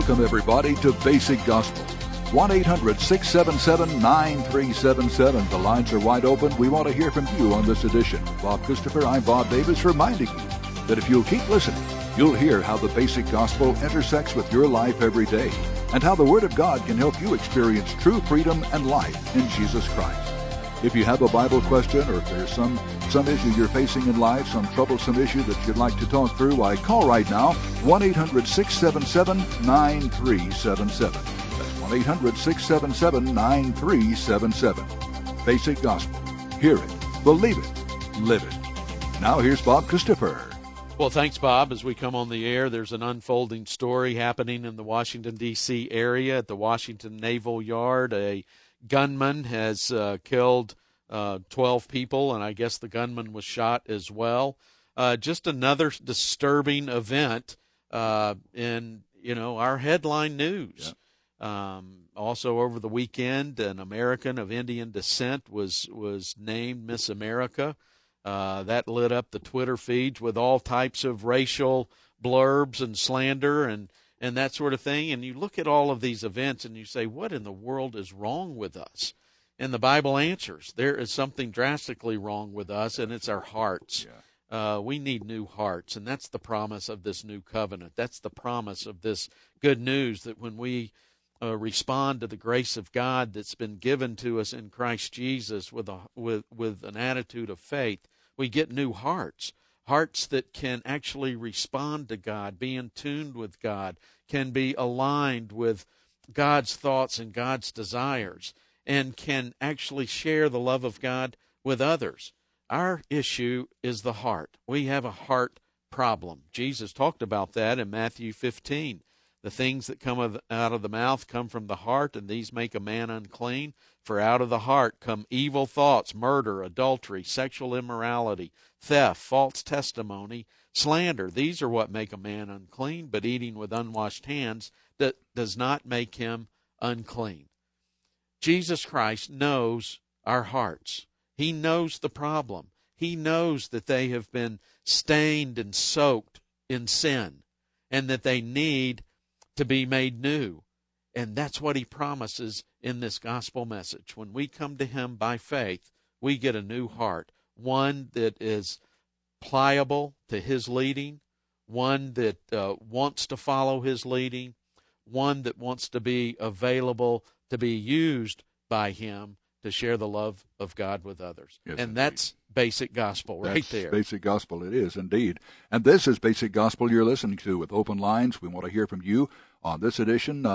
Welcome, everybody, to Basic Gospel. 1-800-677-9377. The lines are wide open. We want to hear from you on this edition. Bob Christopher, I'm Bob Davis, reminding you that if you'll keep listening, you'll hear how the Basic Gospel intersects with your life every day and how the Word of God can help you experience true freedom and life in Jesus Christ. If you have a Bible question or if there's some issue you're facing in life, some troublesome issue that you'd like to talk through, why call right now, 1-800-677-9377. That's 1-800-677-9377. Basic Gospel. Hear it, believe it, live it. Now here's Bob Christopher. Well, thanks, Bob. As we come on the air, there's an unfolding story happening in the Washington, D.C. area at the Washington Naval Yard. A gunman has killed 12 people, and I guess the gunman was shot as well. Just another disturbing event in, our headline news. Yeah. Also over the weekend, an American of Indian descent was named Miss America. That lit up the Twitter feeds with all types of racial blurbs and slander and that sort of thing. And you look at all of these events and you say, what in the world is wrong with us? And the Bible answers. There is something drastically wrong with us, and it's our hearts. Yeah. We need new hearts, and that's the promise of this new covenant. That's the promise of this good news, that when we respond to the grace of God that's been given to us in Christ Jesus with an attitude of faith, we get new hearts. Hearts that can actually respond to God, be in tune with God, can be aligned with God's thoughts and God's desires, and can actually share the love of God with others. Our issue is the heart. We have a heart problem. Jesus talked about that in Matthew 15. The things that come out of the mouth come from the heart, and these make a man unclean. For out of the heart come evil thoughts, murder, adultery, sexual immorality, theft, false testimony, slander. These are what make a man unclean, but eating with unwashed hands that does not make him unclean. Jesus Christ knows our hearts. He knows the problem. He knows that they have been stained and soaked in sin, and that they need to be made new. And that's what he promises in this gospel message. When we come to him by faith, we get a new heart, one that is pliable to his leading, one that wants to follow his leading, one that wants to be available to be used by him to share the love of God with others. Yes, and indeed. That's basic gospel right there. Basic gospel it is, indeed. And this is Basic Gospel you're listening to with open lines. We want to hear from you on this edition,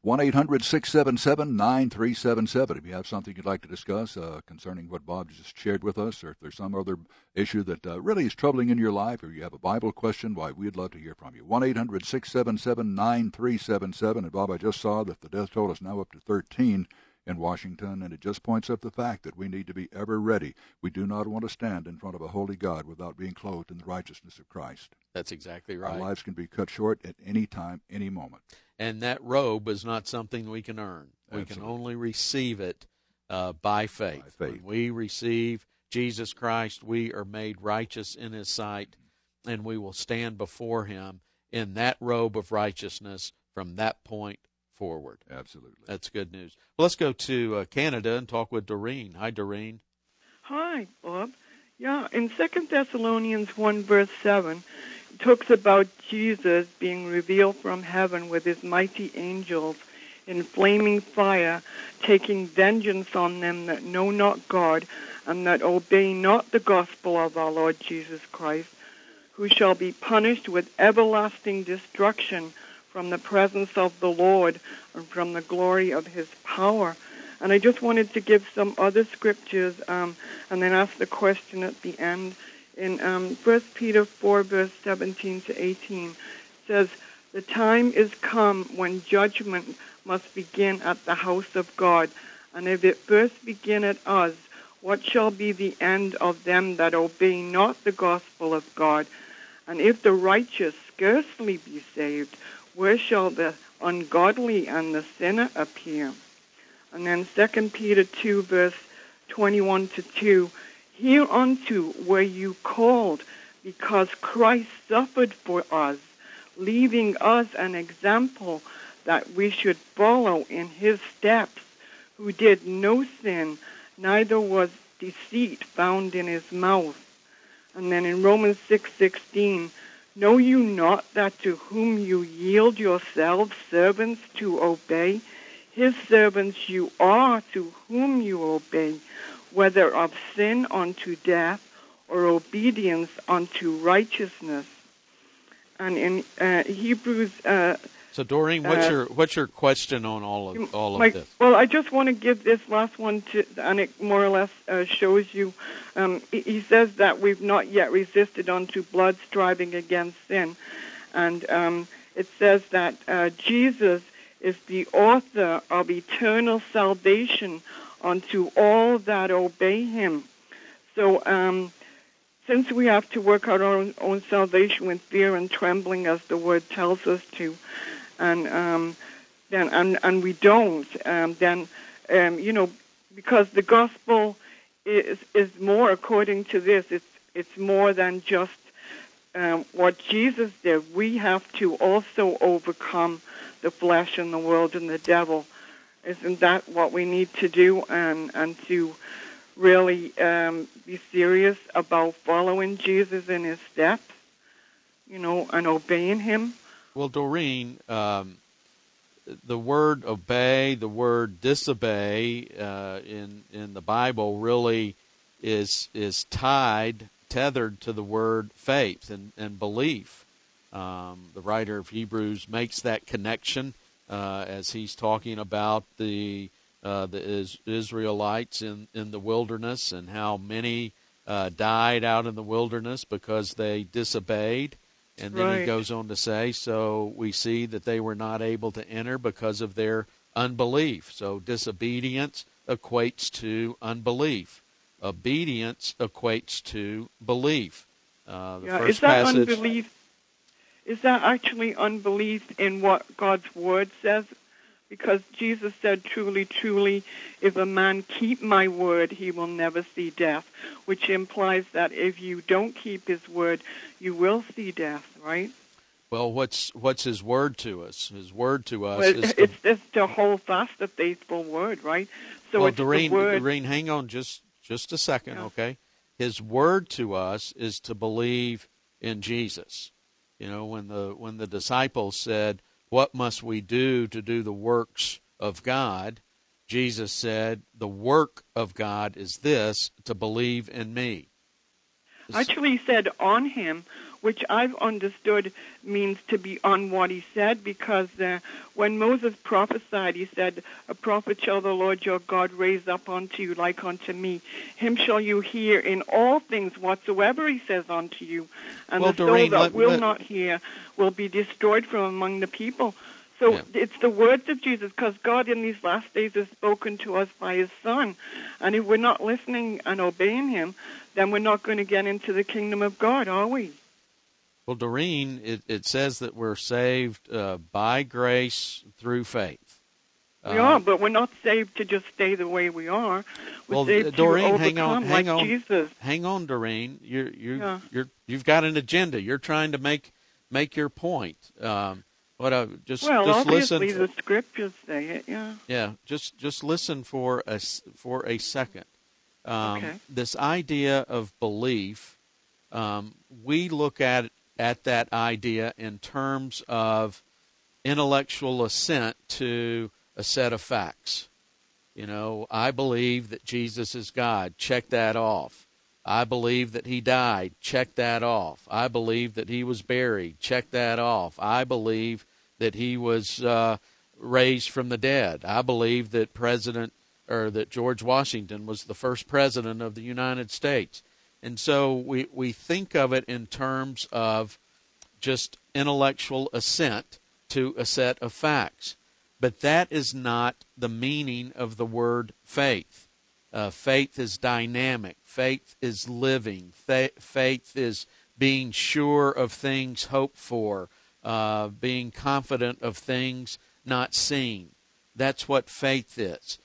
1-800-677-9377. If you have something you'd like to discuss concerning what Bob just shared with us, or if there's some other issue that really is troubling in your life, or you have a Bible question, why, we'd love to hear from you. 1-800-677-9377. And Bob, I just saw that the death toll is now up to 13 in Washington, and it just points up the fact that we need to be ever ready. We do not want to stand in front of a holy God without being clothed in the righteousness of Christ. That's exactly right. Our lives can be cut short at any time, any moment. And that robe is not something we can earn. We can only receive it by faith. When we receive Jesus Christ, we are made righteous in his sight, and we will stand before him in that robe of righteousness from that point forward. Absolutely. That's good news. Well, let's go to Canada and talk with Doreen. Hi, Doreen. Hi, Bob. Yeah, in 2 Thessalonians 1, verse 7, it talks about Jesus being revealed from heaven with his mighty angels in flaming fire, taking vengeance on them that know not God and that obey not the gospel of our Lord Jesus Christ, who shall be punished with everlasting destruction from the presence of the Lord and from the glory of his power. And I just wanted to give some other scriptures and then ask the question at the end. In 1 Peter 4, verse 17 to 18, says, "The time is come when judgment must begin at the house of God. And if it first begin at us, what shall be the end of them that obey not the gospel of God? And if the righteous scarcely be saved, where shall the ungodly and the sinner appear?" And then 2 Peter 2, verse 21 to 2, "Hereunto were you called, because Christ suffered for us, leaving us an example that we should follow in his steps, who did no sin, neither was deceit found in his mouth. And then in Romans 6:16, know you not that to whom you yield yourselves servants to obey, his servants you are to whom you obey, whether of sin unto death or obedience unto righteousness. And in Hebrews... so, Doreen, what's your question on all of this? Well, I just want to give this last one, and it more or less shows you. He says that we've not yet resisted unto blood, striving against sin. And it says that Jesus is the author of eternal salvation unto all that obey him. So since we have to work out our own salvation with fear and trembling, as the word tells us to, and we don't, then because the gospel is more, according to this, it's more than just what Jesus did. We have to also overcome the flesh and the world and the devil. Isn't that what we need to do, and to really be serious about following Jesus in his steps, and obeying him? Well, Doreen, the word obey, the word disobey in the Bible really is tethered to the word faith and belief. The writer of Hebrews makes that connection as he's talking about the Israelites in the wilderness and how many died out in the wilderness because they disobeyed. And then he goes on to say, so we see that they were not able to enter because of their unbelief. So disobedience equates to unbelief. Obedience equates to belief. Is that unbelief? Is that actually unbelief in what God's word says? Because Jesus said, truly, truly, if a man keep my word, he will never see death, which implies that if you don't keep his word, you will see death, right? Well, what's his word to us? His word to us is it's to hold fast the faithful word, right? So well, it's Doreen, hang on just a second, okay? His word to us is to believe in Jesus. When the disciples said, what must we do to do the works of God? Jesus said, the work of God is this, to believe in me. Actually, he said on him, which I've understood means to be on what he said, because when Moses prophesied, he said, a prophet shall the Lord your God raise up unto you like unto me. Him shall you hear in all things whatsoever he says unto you. And the soul that will not hear will be destroyed from among the people. So it's the words of Jesus, because God in these last days has spoken to us by his Son. And if we're not listening and obeying him, then we're not going to get into the kingdom of God, are we? Well, Doreen, it says that we're saved by grace through faith. We are, but we're not saved to just stay the way we are. We're saved Doreen, to overcome hang on, Jesus. Hang on, Doreen. You've got an agenda. You're trying to make your point. Just obviously listen. The scriptures say it. Yeah. Yeah. Just listen for a second. Okay. This idea of belief, we look at that idea in terms of intellectual assent to a set of facts. I believe that Jesus is God. Check that off. I believe that he died. Check that off. I believe that he was buried. Check that off. I believe that he was raised from the dead. I believe that that George Washington was the first president of the United States. And so we think of it in terms of just intellectual assent to a set of facts. But that is not the meaning of the word faith. Faith is dynamic. Faith is living. Faith is being sure of things hoped for, being confident of things not seen. That's what faith is.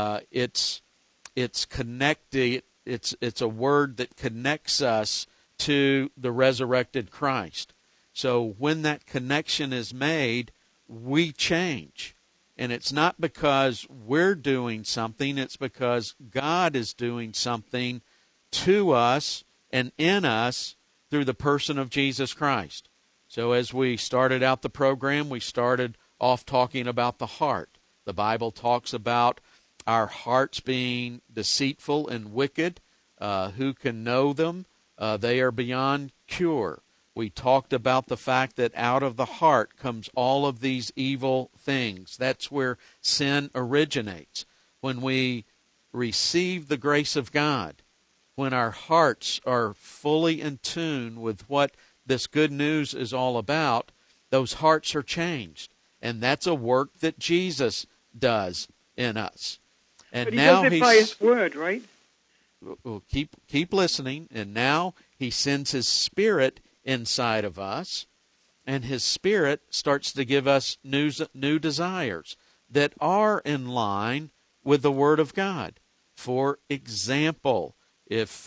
It's connected. It's a word that connects us to the resurrected Christ. So when that connection is made, we change. And it's not because we're doing something, it's because God is doing something to us and in us through the person of Jesus Christ. So as we started out the program, we started off talking about the heart. The Bible talks about our hearts being deceitful and wicked. Who can know them? They are beyond cure. We talked about the fact that out of the heart comes all of these evil things. That's where sin originates. When we receive the grace of God, when our hearts are fully in tune with what this good news is all about, those hearts are changed. And that's a work that Jesus does in us. And but he now does it by his word, right? Well, keep listening. And now he sends his Spirit inside of us, and his Spirit starts to give us new desires that are in line with the Word of God. For example, if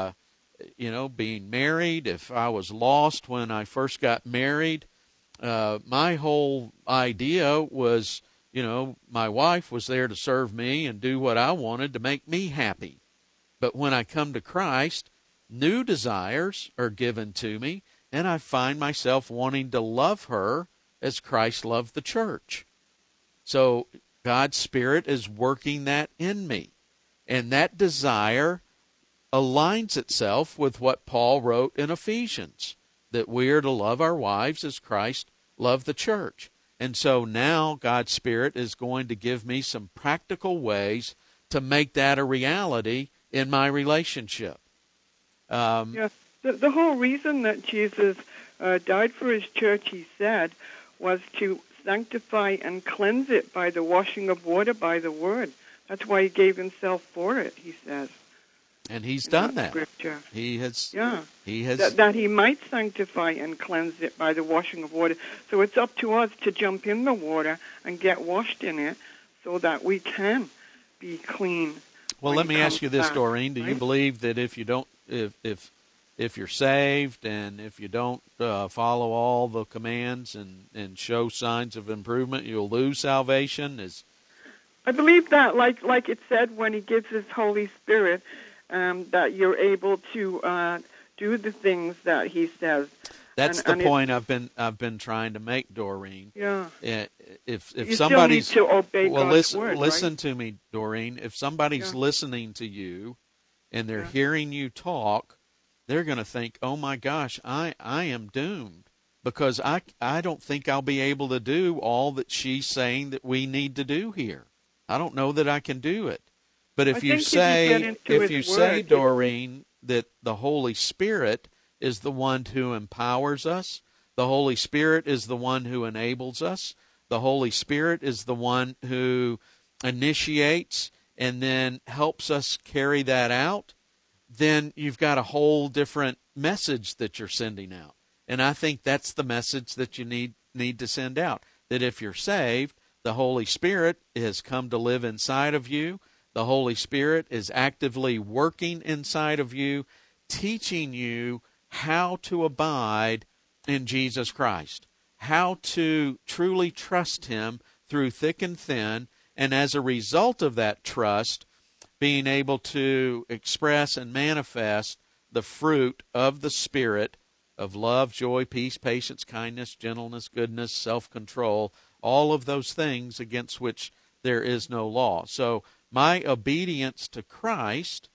being married, if I was lost when I first got married, my whole idea was, my wife was there to serve me and do what I wanted to make me happy. But when I come to Christ, new desires are given to me, and I find myself wanting to love her as Christ loved the church. So God's Spirit is working that in me. And that desire aligns itself with what Paul wrote in Ephesians, that we are to love our wives as Christ loved the church. And so now God's Spirit is going to give me some practical ways to make that a reality in my relationship. The whole reason that Jesus died for his church, he said, was to sanctify and cleanse it by the washing of water by the word. That's why he gave himself for it, he says. And he's done that. Scripture. He has. That he might sanctify and cleanse it by the washing of water. So it's up to us to jump in the water and get washed in it so that we can be clean. Well, let me ask you this, Doreen. Do you believe that if you're saved and if you don't follow all the commands and show signs of improvement, you'll lose salvation? I believe that, like it said when he gives his Holy Spirit, that you're able to do the things that he says. That's the point I've been trying to make, Doreen. Yeah. If you somebody's still need to obey God's word, listen right? to me, Doreen. If somebody's listening to you and they're hearing you talk, they're going to think, "Oh my gosh, I am doomed because I don't think I'll be able to do all that she's saying that we need to do here. I don't know that I can do it." But if you say, Doreen, that the Holy Spirit is the one who empowers us, the Holy Spirit is the one who enables us, the Holy Spirit is the one who initiates and then helps us carry that out, then you've got a whole different message that you're sending out. And I think that's the message that you need to send out, that if you're saved, the Holy Spirit has come to live inside of you. The Holy Spirit is actively working inside of you, teaching you how to abide in Jesus Christ, how to truly trust him through thick and thin, and as a result of that trust, being able to express and manifest the fruit of the Spirit of love, joy, peace, patience, kindness, gentleness, goodness, self-control, all of those things against which there is no law. So my obedience to Christ,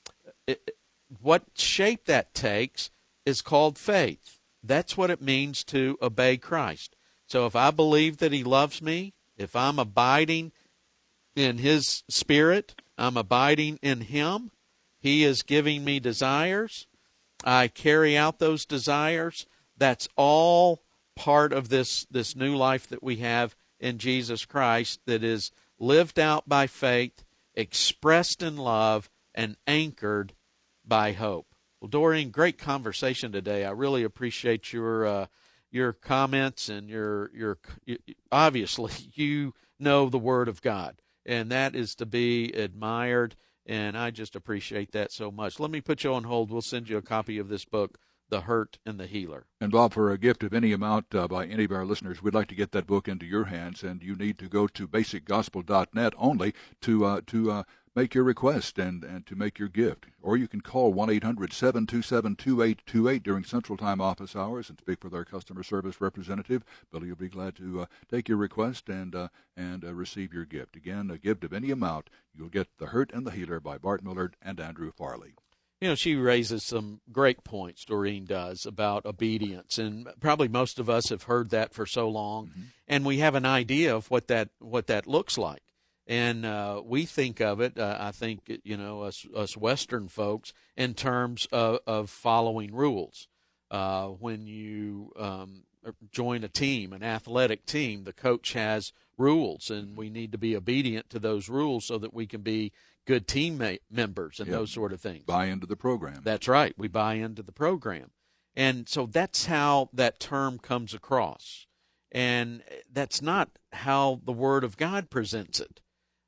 what shape that takes is called faith. That's what it means to obey Christ. So if I believe that he loves me, if I'm abiding in his Spirit, I'm abiding in him, he is giving me desires, I carry out those desires, that's all part of this new life that we have in Jesus Christ that is lived out by faith, expressed in love, and anchored by hope. Well, Doreen, great conversation today. I really appreciate your comments and your obviously you know the Word of God, and that is to be admired, and I just appreciate that so much. Let me put you on hold. We'll send you a copy of this book, the Hurt and the Healer. And Bob, for a gift of any amount by any of our listeners, we'd like to get that book into your hands, and you need to go to basicgospel.net only to make your request and to make your gift. Or you can call 1-800-727-2828 during Central Time office hours and speak with our customer service representative. Billy will be glad to take your request and receive your gift. Again, a gift of any amount, you'll get The Hurt and the Healer by Bart Millard and Andrew Farley. You know, she raises some great points, Doreen does, about obedience, and probably most of us have heard that for so long, and we have an idea of what that looks like. And we think of it, I think, us Western folks, in terms of following rules. When you join a team, an athletic team, the coach has rules, and we need to be obedient to those rules so that we can be good team members and those sort of things. Buy into the program. That's right. We buy into the program. And so that's how that term comes across. And that's not how the Word of God presents it.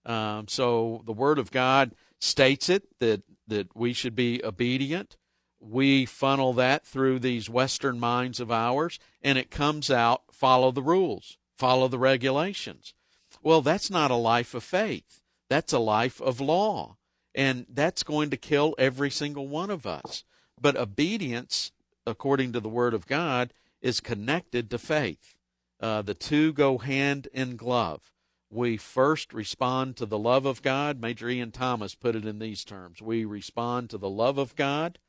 So the Word of God states it, that we should be obedient. We funnel that through these Western minds of ours, and it comes out, follow the rules, follow the regulations. Well, that's not a life of faith. That's a life of law, and that's going to kill every single one of us. But obedience, according to the Word of God, is connected to faith. The two go hand in glove. We first respond to the love of God. Major Ian Thomas put it in these terms. We respond to the love of God,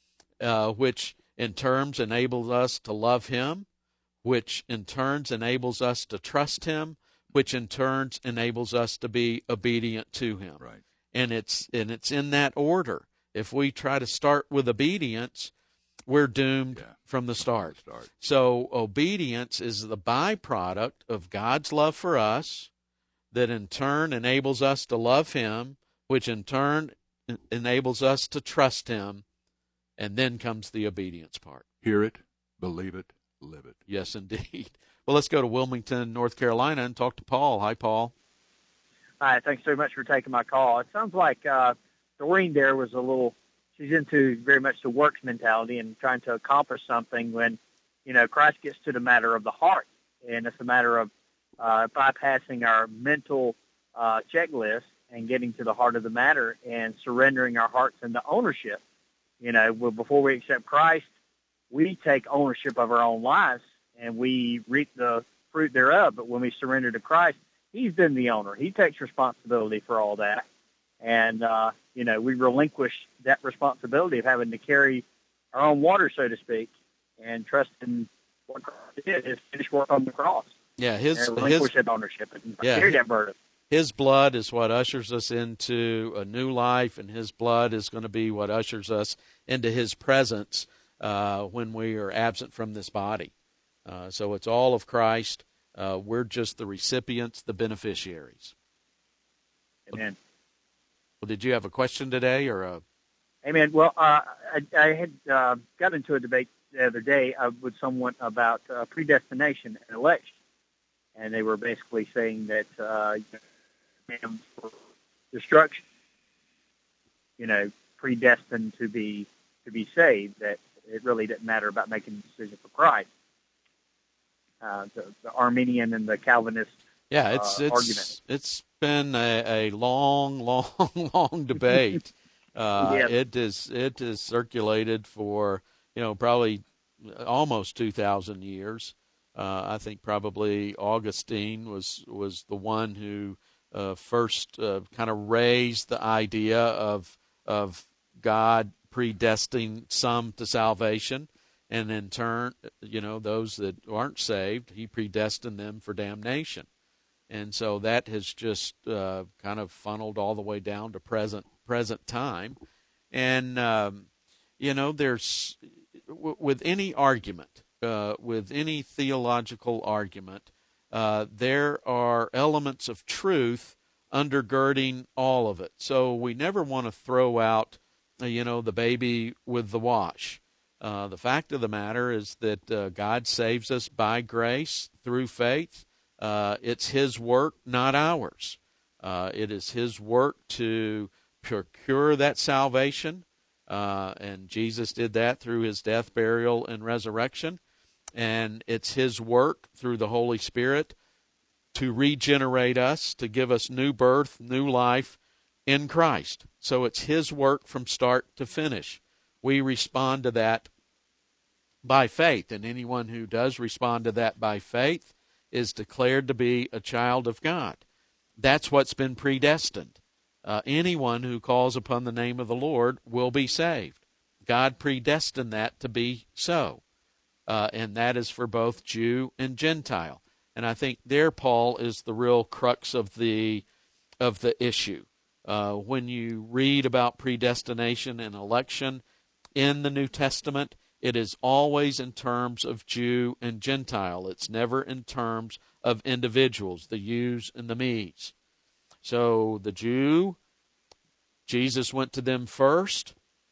which in turns enables us to love Him, which in turns enables us to trust Him, which in turns enables us to be obedient to Him. Right. And it's in that order. If we try to start with obedience, we're doomed from the start. So obedience is the byproduct of God's love for us, that in turn enables us to love Him, which in turn enables us to trust Him, and then comes the obedience part. Hear it, believe it, live it. Yes, indeed. Well, let's go to Wilmington, North Carolina, and talk to Paul. Hi, Paul. Hi, thanks so much for taking my call. It sounds like Doreen there was she's into very much the works mentality and trying to accomplish something when, Christ gets to the matter of the heart. And it's a matter of bypassing our mental checklist and getting to the heart of the matter and surrendering our hearts into ownership. Before we accept Christ, we take ownership of our own lives, and we reap the fruit thereof. But when we surrender to Christ, He's been the owner. He takes responsibility for all that. And, we relinquish that responsibility of having to carry our own water, so to speak, and trust in what Christ did, His finished work on the cross. Yeah, relinquish that ownership and carry that burden. His blood is what ushers us into a new life, and His blood is going to be what ushers us into His presence when we are absent from this body. So it's all of Christ. We're just the recipients, the beneficiaries. Amen. Well, did you have a question today, or? Amen. Well, I had got into a debate the other day with someone about predestination and election, and they were basically saying that for destruction, predestined to be saved, that it really didn't matter about making a decision for Christ. The Arminian and the Calvinist argument. It's been a long, long debate. It is circulated for probably almost 2,000 years. I think probably Augustine was the one who first kind of raised the idea of God predestining some to salvation. And in turn, those that aren't saved, He predestined them for damnation. And so that has just kind of funneled all the way down to present time. And, there's, with any argument, with any theological argument, there are elements of truth undergirding all of it. So we never want to throw out, the baby with the wash. The fact of the matter is that God saves us by grace through faith. It's His work, not ours. It is His work to procure that salvation, And Jesus did that through his death, burial, and resurrection. And it's his work through the Holy Spirit to regenerate us, to give us new birth, new life in Christ. So it's his work from start to finish. We respond to that by faith, and anyone who does respond to that by faith is declared to be a child of God. That's what's been predestined. Anyone who calls upon the name of the Lord will be saved. God predestined that to be so, and that is for both Jew and Gentile. And I think there, Paul, is the real crux of the issue. When you read about predestination and election in the New Testament, it is always in terms of Jew and Gentile. It's never in terms of individuals, the yous and the me's. So the Jew, Jesus went to them first.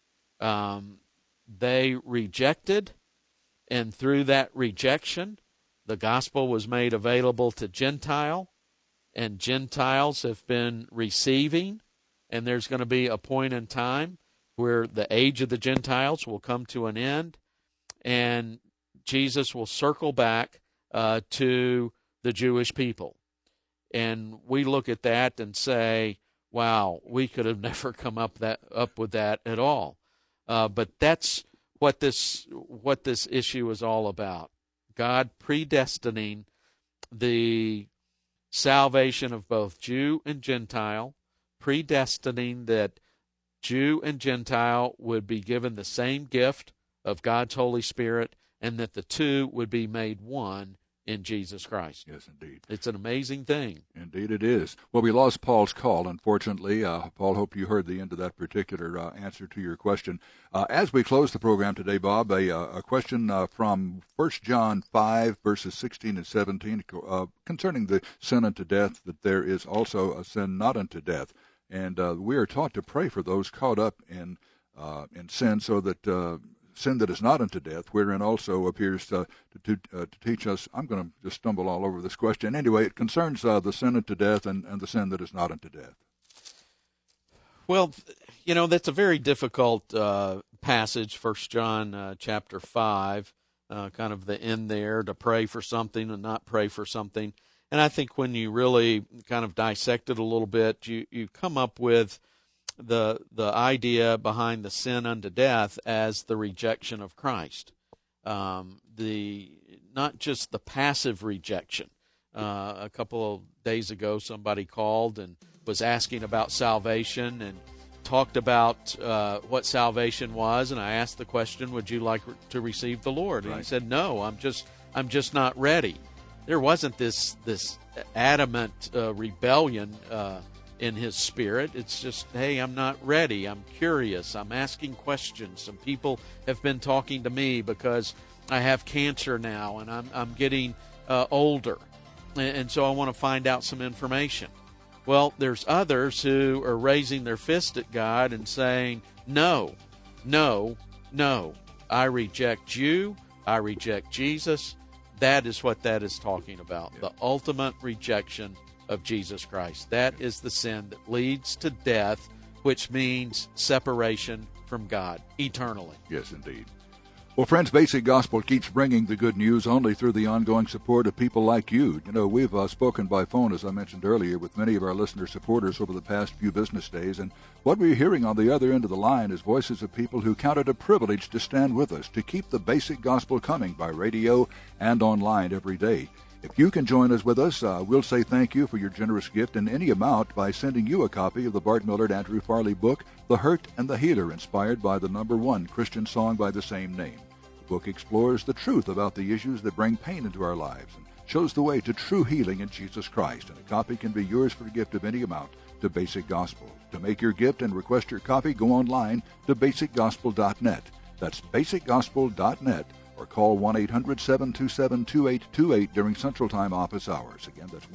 They rejected, and through that rejection, the gospel was made available to Gentile, and Gentiles have been receiving, and there's going to be a point in time where the age of the Gentiles will come to an end, and Jesus will circle back to the Jewish people. And we look at that and say, wow, we could have never come up with that at all. But that's what this issue is all about. God predestining the salvation of both Jew and Gentile, predestining that Jew and Gentile would be given the same gift of God's Holy Spirit, and that the two would be made one in Jesus Christ. Yes, indeed. It's an amazing thing. Indeed it is. Well, we lost Paul's call, unfortunately. Paul, hope you heard the end of that particular answer to your question. As we close the program today, Bob, a question from 1 John 5, verses 16 and 17, concerning the sin unto death, that there is also a sin not unto death. And we are taught to pray for those caught up in sin, so that sin that is not unto death, wherein also appears to teach us. I'm going to just stumble all over this question. Anyway, it concerns the sin unto death and the sin that is not unto death. Well, that's a very difficult passage, 1 John chapter 5, kind of the end there, to pray for something and not pray for something. And I think when you really kind of dissect it a little bit, you come up with the idea behind the sin unto death as the rejection of Christ. Not just the passive rejection. A couple of days ago, somebody called and was asking about salvation and talked about what salvation was, and I asked the question, would you like to receive the Lord? And he said, no, I'm just not ready. There wasn't this adamant rebellion in his spirit. It's just, hey, I'm not ready. I'm curious. I'm asking questions. Some people have been talking to me because I have cancer now, and I'm getting older, and so I want to find out some information. Well, there's others who are raising their fist at God and saying, no, no, no. I reject you. I reject Jesus. That is what that is talking about, the ultimate rejection of Jesus Christ. That is the sin that leads to death, which means separation from God eternally. Yes, indeed. Well, friends, Basic Gospel keeps bringing the good news only through the ongoing support of people like you. We've spoken by phone, as I mentioned earlier, with many of our listener supporters over the past few business days, and what we're hearing on the other end of the line is voices of people who count it a privilege to stand with us, to keep the Basic Gospel coming by radio and online every day. If you can join us with us, we'll say thank you for your generous gift in any amount by sending you a copy of the Bart Millard Andrew Farley book, The Hurt and the Healer, inspired by the #1 Christian song by the same name. The book explores the truth about the issues that bring pain into our lives and shows the way to true healing in Jesus Christ. And a copy can be yours for a gift of any amount to Basic Gospel. To make your gift and request your copy, go online to basicgospel.net. That's basicgospel.net. Or call 1-800-727-2828 during Central Time office hours. Again, that's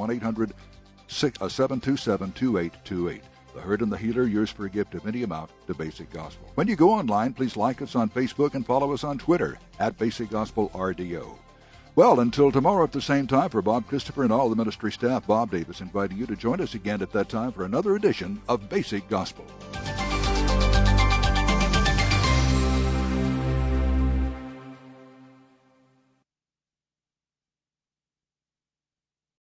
1-800-727-2828. The Hurt and the Healer, yours for a gift of any amount to Basic Gospel. When you go online, please like us on Facebook and follow us on Twitter at Basic Gospel RDO. Well, until tomorrow at the same time, for Bob Christopher and all the ministry staff, Bob Davis inviting you to join us again at that time for another edition of Basic Gospel.